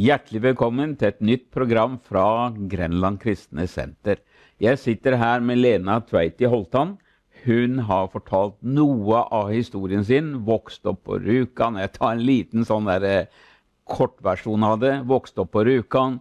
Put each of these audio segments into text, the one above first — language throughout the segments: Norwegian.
Hjertelig velkommen til et nytt program fra Grenland Kristne Senter. Jeg sitter her med Lena Tveiti Holtan. Hun har fortalt noe av historien sin, vokst opp på Rjukan. Jeg tar en liten sånn kortversjon av det. Vokst opp på Rjukan,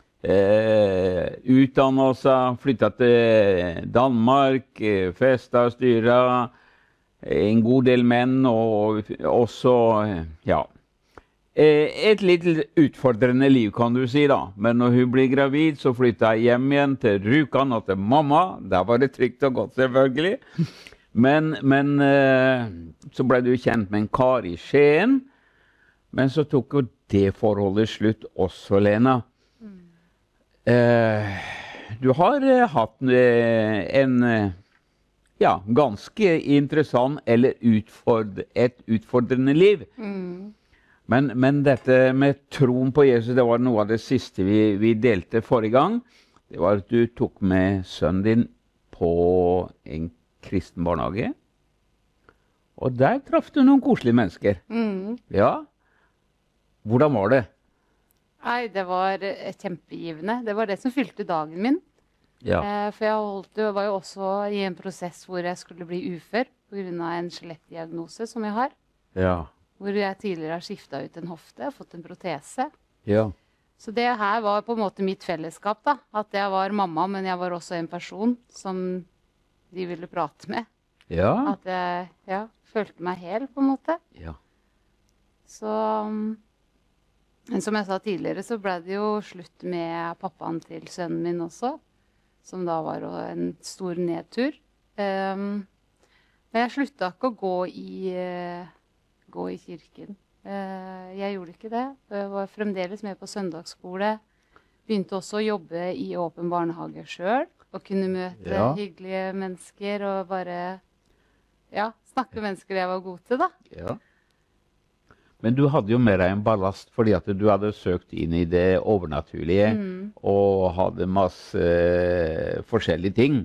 utdannet seg, flyttet til Danmark, festet og styret, en god del menn, og også, ja, et litt utfordrende liv, kan du si da. Men når hun blir gravid, så flyttet jeg hjem igjen til Rjukan og til mamma. Der var det trygt og godt, selvfølgelig. Men så ble du kjent med en kar i Skien. Men så tok jo det forholdet slutt også, Lena. Du har hatt en ganske interessant eller et utfordrende liv. Men dette med troen på Jesus, det var noe av det siste vi delte forrige gang. Det var at du tok med sønnen din på en kristen barnehage. Og der traff du noen koselige mennesker. Ja. Hvordan var det? Nei, det var kjempegivende. Det var det som fylte dagen min. Ja. For jeg var jo også i en prosess hvor jeg skulle bli ufør på grunn av en skjelettdiagnose som jeg har. Ja. Hvor jeg tidligere har skiftet ut en hofte og fått en protese. Ja. Så det her var på en måte mitt fellesskap da. At jeg var mamma, men jeg var også en person som de ville prate med. Ja. At jeg følte meg hel på en måte. Ja. Så, men som jeg sa tidligere, så ble det jo slutt med pappaen til sønnen min også. Som da var en stor nedtur. Men jeg sluttet ikke å gå i kirken. Jeg gjorde ikke det. Jeg var fremdeles med på søndagsskole. Begynte også å jobbe i åpen barnehage selv. Og kunne møte hyggelige mennesker og bare snakke med mennesker jeg var god til da. Ja. Men du hadde jo med deg en ballast fordi at du hadde søkt inn i det overnaturlige og hadde masse forskjellige ting.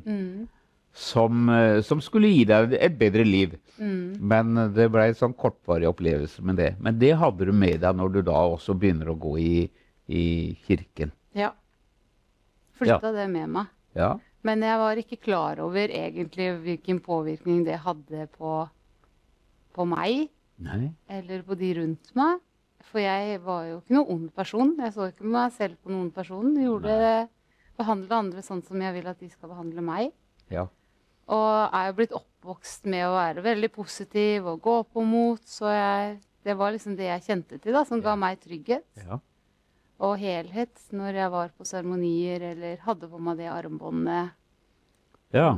Som skulle gi deg et bedre liv. Men det ble en sånn kortvarig opplevelse med det. Men det hadde du med deg når du da også begynner å gå i kirken. Ja. Flyttet det med meg. Ja. Men jeg var ikke klar over egentlig hvilken påvirkning det hadde på meg. Nei. Eller på de rundt meg. For jeg var jo ikke noen ond person. Jeg så ikke meg selv på noen person. Jeg behandlet andre sånn som jeg vil at de skal behandle meg. Ja. Og er jo blitt oppvokst med å være veldig positiv og gå på mot, så det var liksom det jeg kjente til da, som ga meg trygghet. Ja. Og helhet når jeg var på seremonier eller hadde på meg det armbåndet. Ja.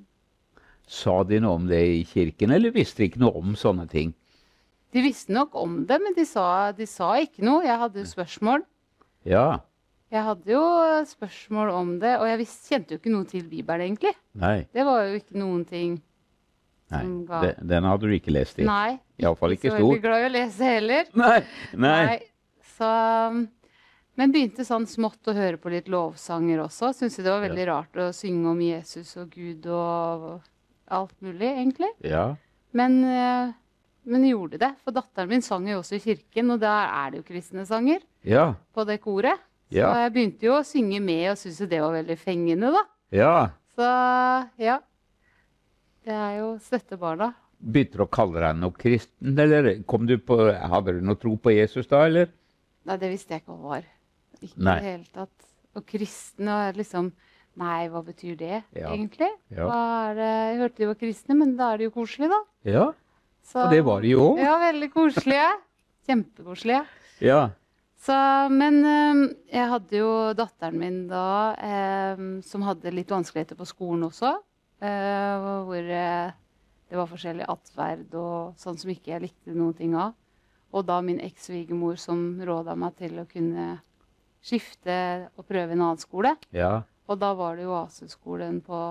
Sa de noe om det i kirken, eller visste de ikke noe om sånne ting? De visste nok om det, men de sa ikke noe. Jeg hadde spørsmål. Ja. Jeg hadde jo spørsmål om det, og jeg kjente jo ikke noe til Bibelen egentlig. Nei. Det var jo ikke noen ting som ga... Den hadde du ikke lest i. Nei. I alle fall ikke så stor. veldig glad i å lese heller. Nei. Så, men begynte sånn smått å høre på litt lovsanger også. Synes jeg det var veldig rart å synge om Jesus og Gud og alt mulig egentlig. Ja. Men gjorde det, for datteren min sang jo også i kirken, og der er det jo kristne sanger på det koret. Ja. Så jeg begynte jo å synge med, og syntes det var veldig fengende da. Ja. Så ja, det er jo støttebarna. Begynte du å kalle deg noe kristen, eller hadde du noe tro på Jesus da, eller? Nei, det visste jeg ikke hva var. Ikke i Nei. det hele tatt. Og kristne og liksom, nei, hva betyr det egentlig? Ja. Jeg hørte de var kristne, men da er det jo koselig da. Ja, Så, og det var det jo. Ja, veldig koselige. Kjempekoselige. Ja. Så, men jeg hadde jo datteren min da, som hadde litt vanskeligheter på skolen også, hvor det var forskjellig atferd og sånn som ikke jeg likte noen ting av. Og da min eks-svigermor som rådet meg til å kunne skifte og prøve en annen skole. Ja. Og da var det jo Aseskolen på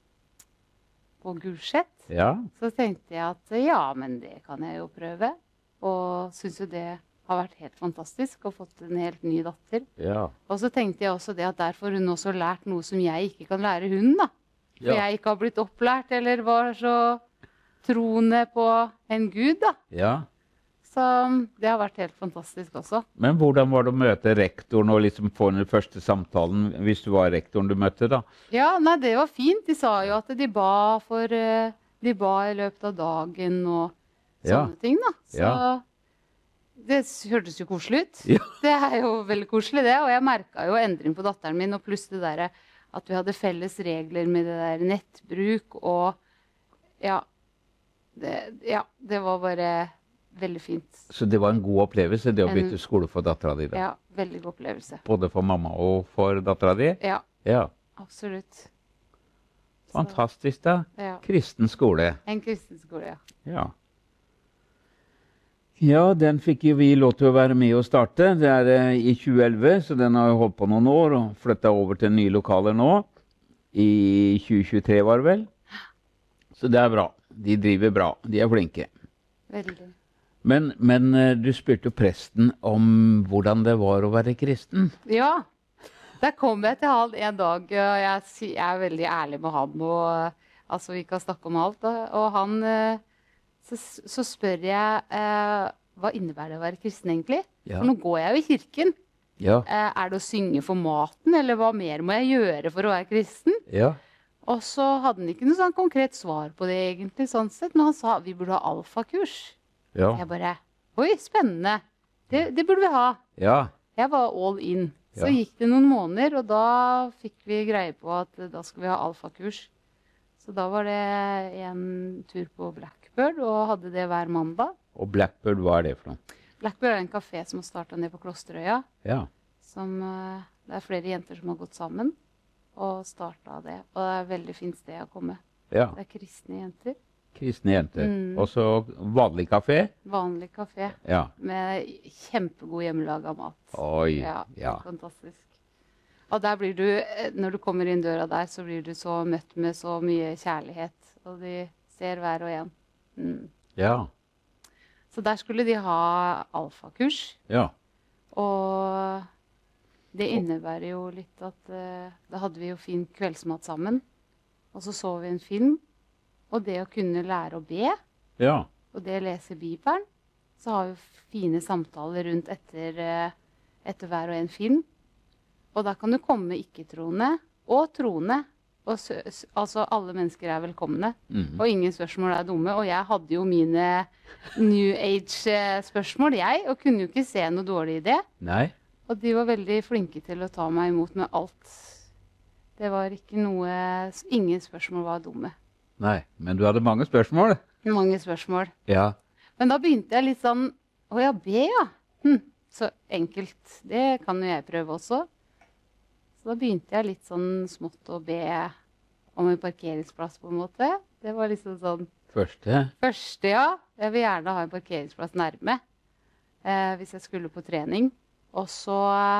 Gulset. Ja. Så tenkte jeg at ja, men det kan jeg jo prøve. Og synes jo det har vært helt fantastisk og fått en helt ny datter. Ja. Og så tenkte jeg også det at der får hun også lært noe som jeg ikke kan lære hun da. For jeg ikke har blitt opplært eller var så troende på en Gud da. Ja. Så det har vært helt fantastisk også. Men hvordan var det å møte rektoren og liksom få den første samtalen, hvis du var rektoren du møtte da? Ja, nei, det var fint. De sa jo at de ba de ba i løpet av dagen og sånne ting da. Så det hørtes jo koselig ut. Ja. Det er jo veldig koselig det, og jeg merket jo endring på datteren min, og pluss det der at vi hadde felles regler med det der nettbruk, og ja, det var bare veldig fint. Så det var en god opplevelse, det å bytte skole for datteren din? Ja, veldig god opplevelse. Både for mamma og for datteren din? Ja, Ja. absolutt. Fantastisk da. Ja. Kristen skole. En kristen skole, ja. Ja. Ja, den fikk jo vi lov til å være med og starte. Det er i 2011, så den har jo holdt på noen år og flyttet over til nye lokaler nå. I 2023 var det vel. Så det er bra. De driver bra. De er flinke. Veldig. Men du spurte jo presten om hvordan det var å være kristen. Ja, der kom jeg til han en dag, og jeg er veldig ærlig med han, og altså vi kan snakke om alt, og han, så spør jeg, hva innebærer det å være kristen egentlig? Ja. For nå går jeg jo i kirken. Ja. Er det å synge for maten, eller hva mer må jeg gjøre for å være kristen? Ja. Og så hadde han ikke noe sånn konkret svar på det egentlig, sånn sett, men han sa, vi burde ha alfakurs. Ja. Jeg bare, oi, spennende. Det burde vi ha. Ja. Jeg var all in. Så Ja. gikk det noen måneder, og da fikk vi greie på at da skulle vi ha alfakurs. Så da var det en tur på Blackbird, og hadde det hver mandag. Og Blackbird, hva er det for noe? Blackbird er en kafé som har startet ned på Klosterøya. Ja. Som, det er flere jenter som har gått sammen og startet det. Og det er et veldig fint sted å komme. Ja. Det er kristne jenter. Kristne jenter. Og så vanlig kafé? Vanlig kafé. Ja. Med kjempegod hjemmelaget mat. Oi, Ja, ja. fantastisk. Og der blir du, når du kommer inn døra der, så blir du så møtt med så mye kjærlighet. Og de ser hver og en. Ja. Så der skulle de ha alfakurs. Ja. Og det innebærer jo litt at da hadde vi jo fin kveldsmat sammen. Og så så vi en film. Og det å kunne lære å be, Ja. og det å lese Bibelen, så har vi fine samtaler rundt etter hver og en film. Og da kan du komme ikke-troende og troende. Og altså alle mennesker er velkomne, og ingen spørsmål er dumme. Og jeg hadde jo mine New Age-spørsmål, og kunne jo ikke se noe dårlig i det. Nei. Og de var veldig flinke til å ta meg imot med alt. Det var ikke noe, ingen spørsmål var dumme. Nei, men du hadde mange spørsmål. Mange spørsmål. Ja. Men da begynte jeg litt sånn, å ja, be ja. Så enkelt, det kan jo jeg prøve også. Så da begynte jeg litt sånn smått å be om en parkeringsplass på en måte. Det var liksom sånn... Første? Første, ja. Jeg vil gjerne ha en parkeringsplass nærme, hvis jeg skulle på trening. Og så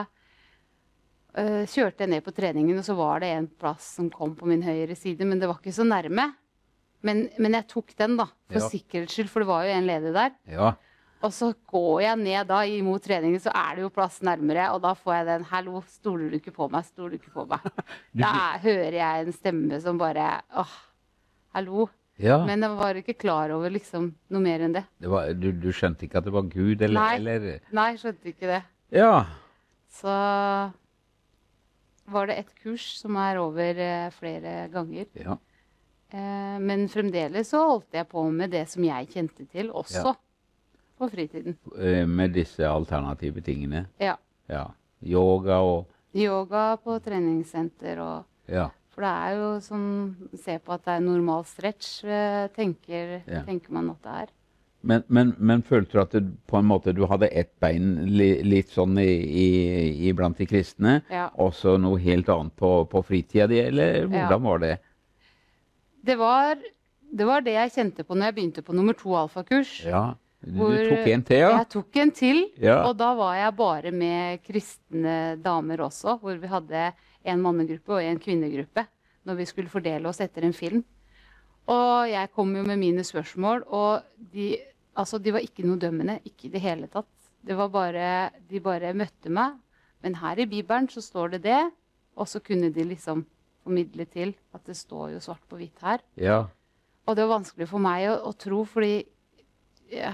kjørte jeg ned på treningen, og så var det en plass som kom på min høyre side, men det var ikke så nærme. Men jeg tok den da, for sikkerhets skyld, for det var jo en ledig der. Ja. Og så går jeg ned da imot treningen, så er det jo plass nærmere, og da får jeg den, hallo, stoler du ikke på meg, stoler du ikke på meg. Da hører jeg en stemme som bare, hallo. Ja. Men jeg var ikke klar over liksom noe mer enn det. Du skjønte ikke at det var Gud, eller? Nei, jeg skjønte ikke det. Ja. Så var det et kurs som er over flere ganger. Ja. Men fremdeles så holdt jeg på med det som jeg kjente til også på fritiden. Med disse alternative tingene? Ja. Ja. Yoga og... Yoga på treningssenter og... Ja. For det er jo sånn, se på at det er normal stretch, tenker man at det er. Men følte du at på en måte du hadde ett bein litt sånn blant de kristne, og så noe helt annet på fritida di, eller hvordan var det? Det var det jeg kjente på når jeg begynte på nummer 2 alfakurs. Ja, du tok en til, ja? Jeg tok en til, Ja. og da var jeg bare med kristne damer også, hvor vi hadde en mannegruppe og en kvinnegruppe, når vi skulle fordele oss etter en film. Og jeg kom jo med mine spørsmål, og de var ikke noe dømmende, ikke i det hele tatt. Det var bare, de bare møtte meg, men her i Bibelen så står det det, og så kunne de liksom formidle til at det står jo svart på hvitt her. Ja. Og det var vanskelig for meg å tro, fordi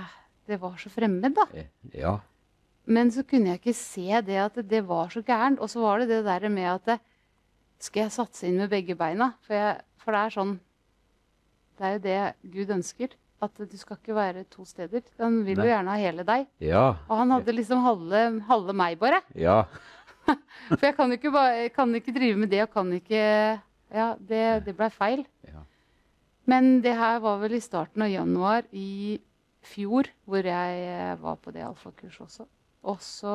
det var så fremmed da. Ja. Men så kunne jeg ikke se det at det var så gærent. Og så var det det der med at skal jeg satse inn med begge beina? For det er sånn, det er jo det Gud ønsker. At du skal ikke være to steder. Han vil jo gjerne ha hele deg. Ja. Og han hadde liksom halve meg bare. Ja. For jeg kan ikke drive med det, og kan ikke... Ja, det ble feil. Ja. Men det her var vel i starten av januar i fjor, hvor jeg var på det alfakurset også. Og så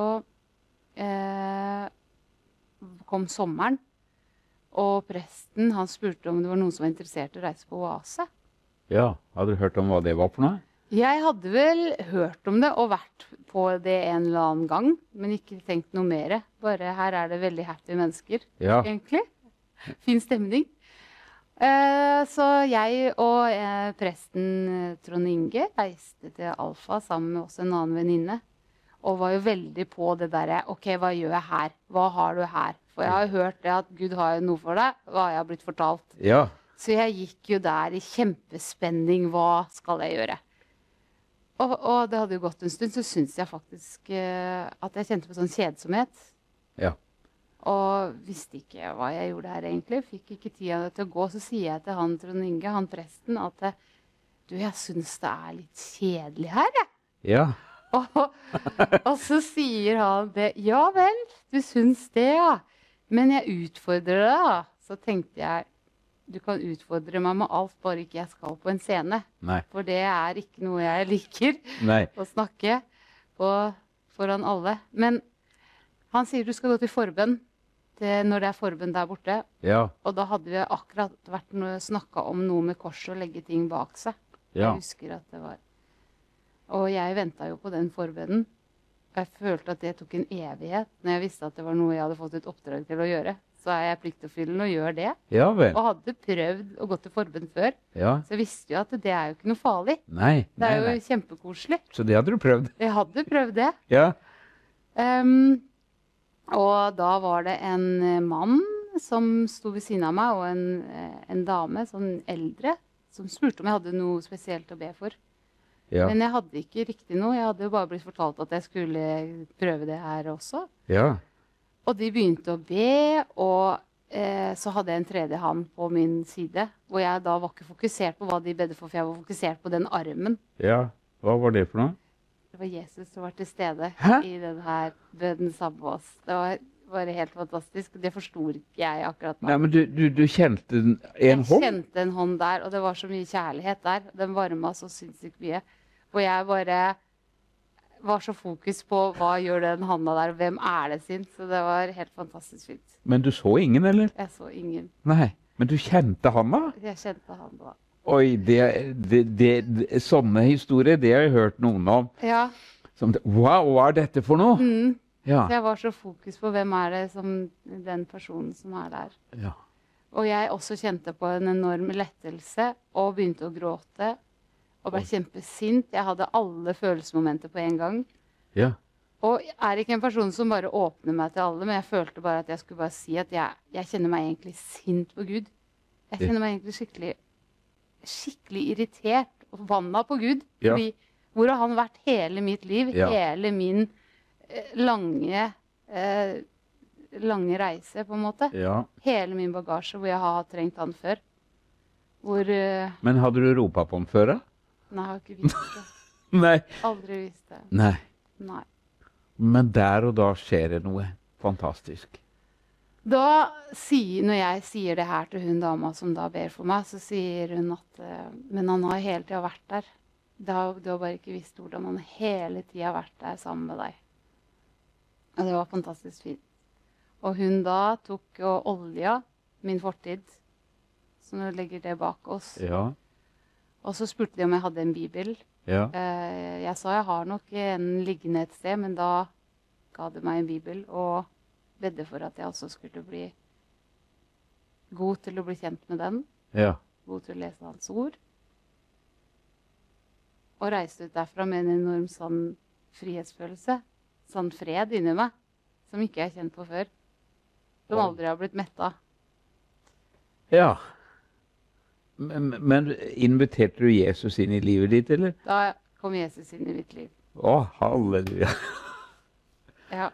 kom sommeren, og presten, han spurte om det var noen som var interessert i å reise på Oase. Ja, hadde du hørt om hva det var for noe? Jeg hadde vel hørt om det og vært på det en eller annen gang, men ikke tenkt noe mer. Bare her er det veldig happy mennesker, egentlig. Fin stemning. Så jeg og presten Trond Inge reiste til Alfa sammen med også en annen venninne. Og var jo veldig på det der, ok, hva gjør jeg her? Hva har du her? For jeg har jo hørt det at Gud har jo noe for deg, hva jeg har blitt fortalt. Ja. Så jeg gikk jo der i kjempespenning, hva skal jeg gjøre? Og det hadde jo gått en stund, så synes jeg faktisk at jeg kjente på sånn kjedsomhet. Ja. Og visste ikke hva jeg gjorde her egentlig. Fikk ikke tida til å gå. Så sier jeg til han Trond Inge, han presten, at du, jeg synes det er litt kjedelig her, jeg. Ja. Og så sier han det, ja vel, du synes det, ja. Men jeg utfordrer deg, da. Så tenkte jeg, du kan utfordre meg med alt, bare ikke jeg skal på en scene. Nei. For det er ikke noe jeg liker, å snakke foran alle. Men han sier du skal gå til forbønn når det er forbønn der borte. Ja. Og da hadde vi akkurat snakket om noe med kors og legge ting bak seg. Ja. Jeg husker at det var. Og jeg ventet jo på den forbønnen. Jeg følte at det tok en evighet når jeg visste at det var noe jeg hadde fått et oppdrag til å gjøre. Så er jeg pliktoppfyllende og gjør det. Ja vel. Og hadde prøvd å gå til forbønn før. Ja. Så jeg visste jo at det er jo ikke noe farlig. Nei. Det er jo kjempekoselig. Så det hadde du prøvd? Jeg hadde prøvd det. Ja. Og da var det en mann som sto ved siden av meg, og en dame, sånn eldre, som spurte om jeg hadde noe spesielt å be for. Ja. Men jeg hadde ikke riktig noe. Jeg hadde jo bare blitt fortalt at jeg skulle prøve det her også. Ja. Og de begynte å be, og så hadde jeg en tredje hand på min side, hvor jeg da var ikke fokusert på hva de bedde for jeg var fokusert på den armen. Ja. Hva var det for noe? Det var Jesus som var til stede i denne bønnen sammen med oss. Det var bare helt fantastisk. Det forstod ikke jeg akkurat nå. Nei, men du kjente en hånd? Jeg kjente en hånd der, og det var så mye kjærlighet der. Den varmet så sinnssykt mye. Og jeg bare var så fokus på hva gjør den handa der, og hvem er det sin. Så det var helt fantastisk fint. Men du så ingen, eller? Jeg så ingen. Nei, men du kjente handa? Jeg kjente handa. Oi, sånne historier, det har jeg hørt noen om. Ja. Wow, hva er dette for noe? Ja. Så jeg var så fokus på hvem er det som den personen som er der. Ja. Og jeg også kjente på en enorm lettelse, og begynte å gråte. Og ble kjempesint. Jeg hadde alle følelsesmomenter på en gang. Ja. Og jeg er ikke en person som bare åpner meg til alle, men jeg følte bare at jeg skulle bare si at jeg kjenner meg egentlig sint på Gud. Jeg kjenner meg egentlig skikkelig irritert og forbanna på Gud. Ja. Fordi hvor har han vært hele mitt liv, Ja. hele min lange reise, på en måte. Ja. Hele min bagasje hvor jeg har trengt han før. Men hadde du ropa på han før, da? Nei, jeg har ikke visst det. Nei. Aldri visst det. Nei. Nei. Men der og da skjer det noe fantastisk. Når jeg sier det her til hun dama som da ber for meg, så sier hun at men han har hele tiden vært der. Du har bare ikke visst hvordan han hele tiden har vært der sammen med deg. Og det var fantastisk fint. Og hun da tok og olja min fortid, så nå legger det bak oss. Ja. Og så spurte de om jeg hadde en bibel. Ja. Jeg sa jeg har nok en liggende et sted, men da ga de meg en bibel og bedde for at jeg også skulle bli god til å bli kjent med den. Ja. God til å lese hans ord. Og reiste ut derfra med en enorm sånn frihetsfølelse. Sånn fred inni meg, som ikke jeg har kjent på før. Som aldri har blitt mettet. Ja. Men inviterte du Jesus inn i livet ditt, eller? Da kom Jesus inn i mitt liv. Å, halleluja. Ja.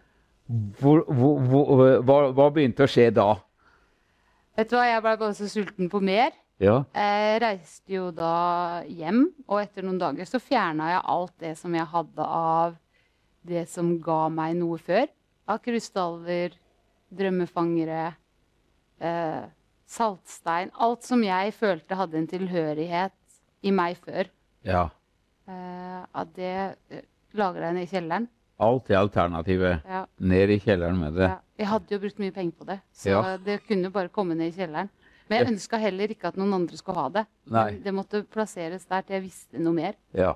Hva begynte å skje da? Vet du hva, jeg ble bare så sulten på mer. Ja, Jeg reiste jo da hjem, og etter noen dager så fjernet jeg alt det som jeg hadde av det som ga meg noe før. Av krystaller, drømmefangere, saltstein. Alt som jeg følte hadde en tilhørighet i meg før. ja. At det lagret jeg ned i kjelleren. Alt i alternativet. Ja. Ned i kjelleren med det. Ja. Jeg hadde jo brukt mye penger på det, så Ja. det kunne bare komme ned i kjelleren. Men jeg ønsket heller ikke at noen andre skulle ha det. Nei. Men det måtte plasseres der til jeg visste noe mer. Ja.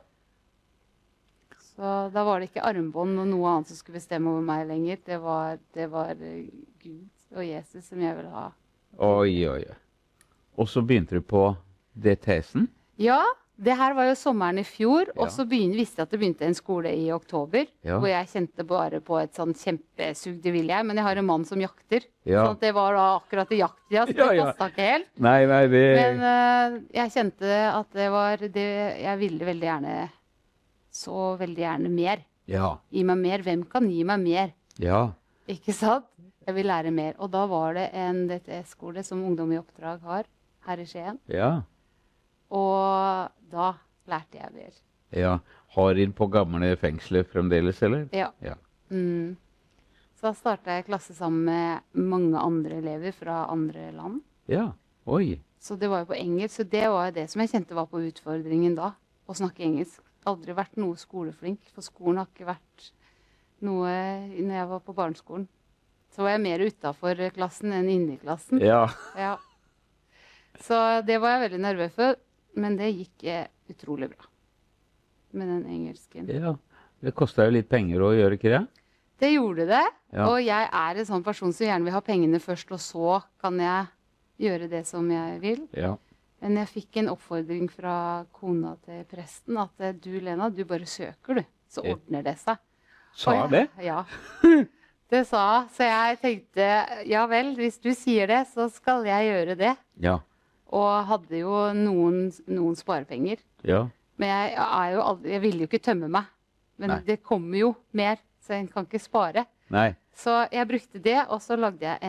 Så da var det ikke armbånd og noe annet som skulle bestemme over meg lenger. Det var Gud og Jesus som jeg ville ha. Oi, oi, oi. Og så begynte du på DTS-en? Ja, det her var jo sommeren i fjor, Ja. og så visste jeg at det begynte en skole i oktober, Ja. hvor jeg kjente bare på et sånn kjempesug, det vil jeg, men jeg har en mann som jakter. Ja. Sånn at det var da akkurat i jakttida, så Ja, det ja. passet ikke helt. Nei, det... Men jeg kjente at det var det jeg ville veldig gjerne, så veldig gjerne mer. Ja, Gi meg mer. Hvem kan gi meg mer? ja, Ikke sant? Jeg vil lære mer. Og da var det en DTS-skole som Ungdom i oppdrag har her i Skien. ja, Og da lærte jeg mer. ja. Har inn på gamle fengsler fremdeles, eller? Ja. Ja. Mm. Så da startet jeg klasse sammen med mange andre elever fra andre land. Ja, oi. Så det var jo på engelsk, så det var jo det som jeg kjente var på utfordringen da, å snakke engelsk. Aldri vært noe skoleflink, for skolen har ikke vært noe når jeg var på barneskolen. Så var jeg mer utenfor klassen enn inne i klassen. Ja, Ja. Så det var jeg veldig nervøs for, men det gikk utrolig bra med den engelsken. ja. Det kostet jo litt penger å gjøre, ikke det? Det gjorde det, Ja. og jeg er en sånn person som gjerne vil ha pengene først, og så kan jeg gjøre det som jeg vil. Ja. Men jeg fikk en oppfordring fra kona til presten at du, Lena, du bare søker, du. Så Ja. ordner det seg. Sa Og jeg det? Ja. Det sa hun. Så jeg tenkte, ja vel, hvis du sier det, så skal jeg gjøre det. Ja, Og hadde jo noen sparepenger. ja, Men jeg ville jo ikke tømme meg. Men Nei. det kommer jo mer, så en kan ikke spare. nei, Så jeg brukte det, og så lagde jeg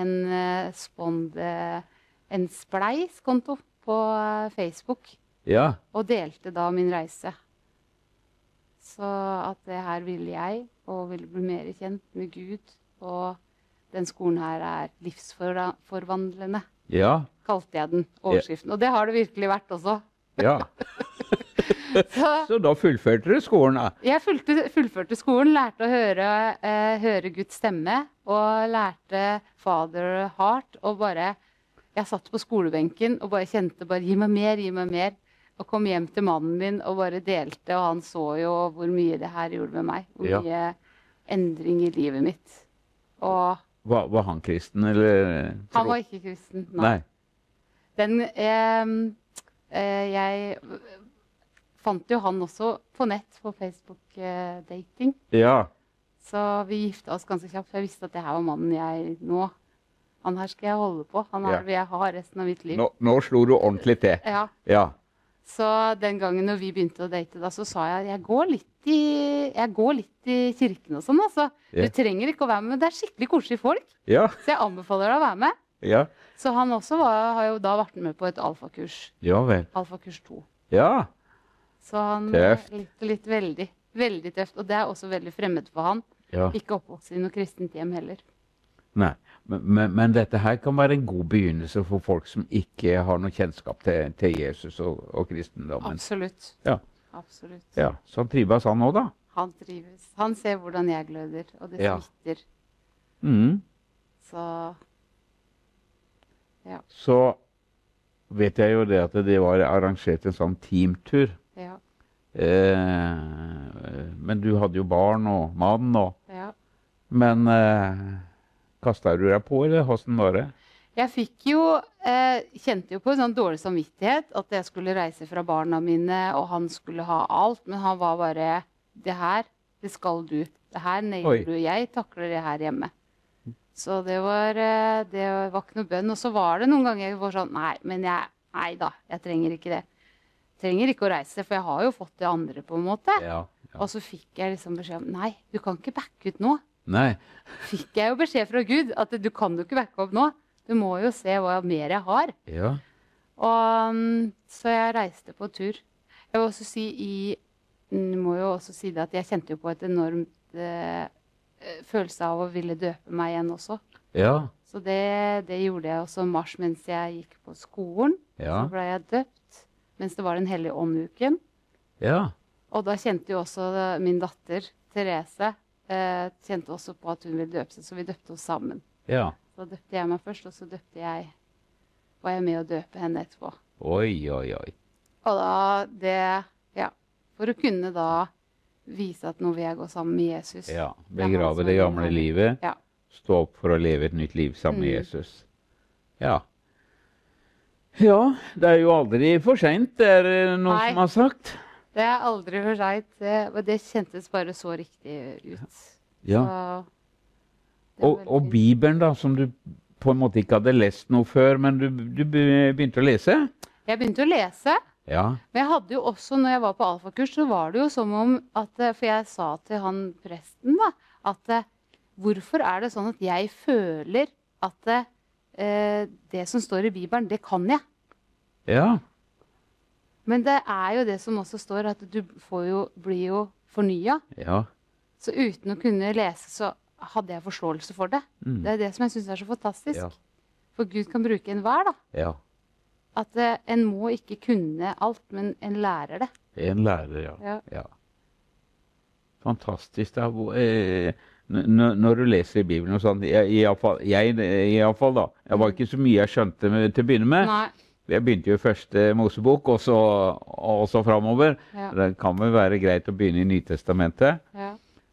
en Spleis-konto på Facebook. ja, Og delte da min reise. Så at det her ville jeg, og ville bli mer kjent med Gud. Og den skolen her er livsforvandlende, ja, kalte jeg den, overskriften. Og det har det virkelig vært også. ja. Så Så da fullførte du skolen, da? jeg fullførte skolen, lærte å høre Guds stemme, og lærte Father Heart, og bare, jeg satt på skolebenken og bare kjente, bare gi meg mer, og kom hjem til mannen min og bare delte, og han så jo hvor mye det her gjorde med meg, hvor Ja. mye endring i livet mitt. Og Var han kristen, eller? han var ikke kristen, Nei. Jeg fant jo han også på nett, på Facebook-dating. Ja, Så vi gifta oss ganske kjapt, for jeg visste at det her var mannen jeg nå. Han her skal jeg holde på. Han her Ja. vil jeg ha resten av mitt liv. nå slo du ordentlig til. Ja. Ja, Så den gangen når vi begynte å date, da, så sa jeg at jeg går litt i kirken og sånn. Altså. Ja. Du trenger ikke å være med, men det er skikkelig koselige folk. ja, Så jeg anbefaler deg å være med. ja, Så han også har jo da vært med på et alfakurs. ja vel. Alfakurs 2. Ja, Så han Tøft. likte litt veldig, veldig tøft. Og det er også veldig fremmed for han. ja. Ikke oppvokst i noe kristent hjem heller. Nei, men dette her kan være en god begynnelse for folk som ikke har noe kjennskap til Jesus og kristendommen. Absolutt. Ja. Absolutt. Ja, så han trives han også, da? Han trives. Han ser hvordan jeg gløder, og det Ja. smitter. Mhm. Så ja. Så vet jeg jo det at det var arrangert en sånn teamtur. Ja. Men du hadde jo barn og mann, Ja. men kastet du deg på, eller hvordan var det? Jeg fikk jo kjente jo på en sånn dårlig samvittighet at jeg skulle reise fra barna mine, og han skulle ha alt, men han var bare det her, det skal du. Det her Oi. nailer du. Jeg takler det her hjemme. Så det var ikke noe bønn. Og så var det noen ganger jeg var sånn nei da, jeg trenger ikke det. trenger ikke å reise, for jeg har jo fått det andre på en måte. Ja. Og så fikk jeg liksom beskjed om, nei, du kan ikke backe ut nå. Nei. Fikk jeg jo beskjed fra Gud at du kan jo ikke backe opp nå. Du må jo se hva mer jeg har. Ja. Og så jeg reiste på tur. Jeg vil også si må jo også si det at jeg kjente jo på et enormt følelse av å ville døpe meg igjen også. Ja. Så det gjorde jeg også mars mens jeg gikk på skolen. Ja. Så ble jeg døpt mens det var den hellige ånduken. Ja. Og da kjente jo også min datter, Therese, kjente også på at hun ville døpe seg, så vi døpte oss sammen. Ja. Så døpte jeg meg først, og så var jeg med å døpe henne etterpå. Oi, oi, oi. Og da, for å kunne da vise at nå vil jeg gå sammen med Jesus. Ja, begrave det gamle livet. Ja. Stå opp for å leve et nytt liv sammen med Jesus. Ja. Ja, det er jo aldri for sent, det er noen som har sagt. Det er aldri for sent. Det kjentes bare så riktig ut. Ja. Og Bibelen da, som du på en måte ikke hadde lest noe før, men du begynte å lese? Jeg begynte å lese. Ja. Men jeg hadde jo også, når jeg var på alfakurs, så var det jo som om at, for jeg sa til han presten da, at hvorfor er det sånn at jeg føler at det som står i Bibelen, det kan jeg. Ja. Men det er jo det som også står, at du blir jo fornyet. Ja. Så uten å kunne lese, så hadde jeg forståelse for det. Det er det som jeg synes er så fantastisk. Ja. For Gud kan bruke enhver da. Ja. At en må ikke kunne alt, men en lærer det. En lærer, ja. Ja. Ja. Fantastisk da. Når du leser i Bibelen og sånn, i alle fall da, jeg var ikke så mye jeg skjønte til å begynne med. Nei. Jeg begynte jo i første Mosebok, og så fremover. Ja. Det kan vel være greit å begynne i Nytestamentet. Ja.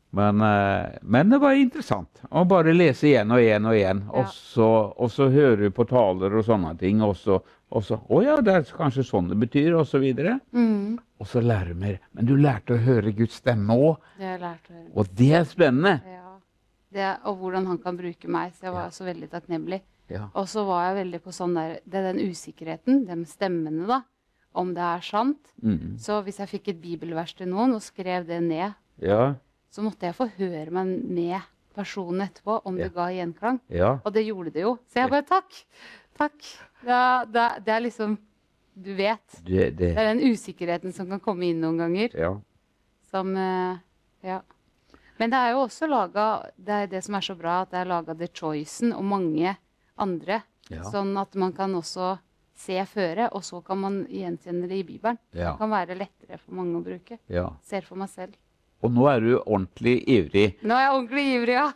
Men det var interessant å bare lese igjen og igjen og igjen. Ja. Og så høre på taler og sånne ting. Og så, ja, det er kanskje sånn det betyr, og så videre. Og så lære mer. Men du lærte å høre Guds stemme også. Det har jeg lært å høre. Og det er spennende. Ja. Og hvordan han kan bruke meg, så jeg var så veldig takknemlig. Ja. Og så var jeg veldig på sånn der, det er den usikkerheten, de stemmene da, om det er sant. Så hvis jeg fikk et bibelvers til noen og skrev det ned, Ja. så måtte jeg få høre meg med personen etterpå, om det ga gjenklang. Ja. Og det gjorde det jo. Så jeg bare, takk. Det er liksom, du vet. Det er den usikkerheten som kan komme inn noen ganger. Ja. Som, ja. Men det er jo også laget, det er det som er så bra, at det er laget The Choicen og mange andre. Ja. Sånn at man kan også se føre, og så kan man gjenkjenne det i Bibelen. Ja. Det kan være lettere for mange å bruke. Ja. Ser for meg selv. Og nå er du ordentlig ivrig. Nå er jeg ordentlig ivrig, ja.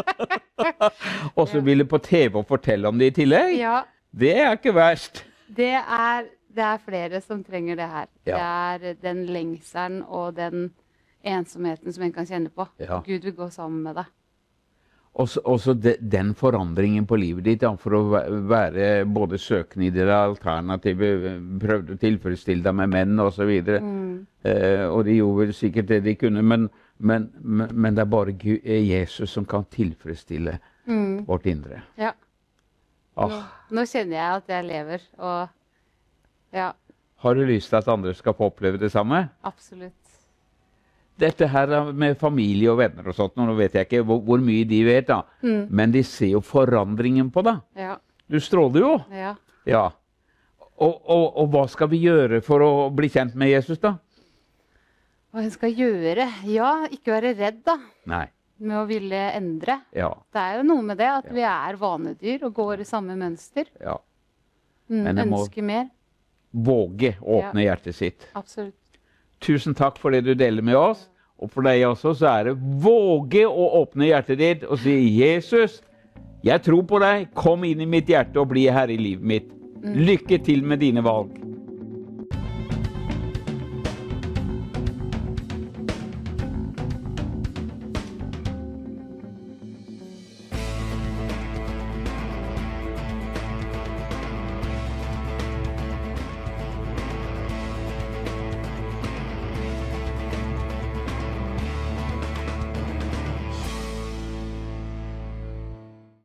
Og så vil du på TV og fortelle om det i tillegg? Ja. Det er ikke verst. Det er flere som trenger det her. Ja. Det er den lengselen og den ensomheten som en kan kjenne på. Ja. Gud vil gå sammen med deg. Også den forandringen på livet ditt, ja, for å være både søkende i det alternativet, prøvde å tilfredsstille deg med menn og så videre. Og de gjorde vel sikkert det de kunne, men det er bare Jesus som kan tilfredsstille vårt indre. Ja. Nå kjenner jeg at jeg lever, og ja. Har du lyst til at andre skal få oppleve det samme? Absolutt. Dette her med familie og venner og sånt, nå vet jeg ikke hvor mye de vet da, men de ser jo forandringen på deg. Ja. Du stråler jo. Ja. Ja. Og hva skal vi gjøre for å bli kjent med Jesus da? Hva en skal gjøre? Ja, ikke være redd da, Nei. med å ville endre. Ja. Det er jo noe med det, at vi er vanedyr og går i samme mønster. Ja. Men jeg må Ønsker mer. våge å åpne hjertet sitt. Absolutt. Tusen takk for det du deler med oss. Og for deg også så er det våge å åpne hjertet ditt og si, Jesus, jeg tror på deg, kom inn i mitt hjerte og bli herre i livet mitt. Lykke til med dine valg.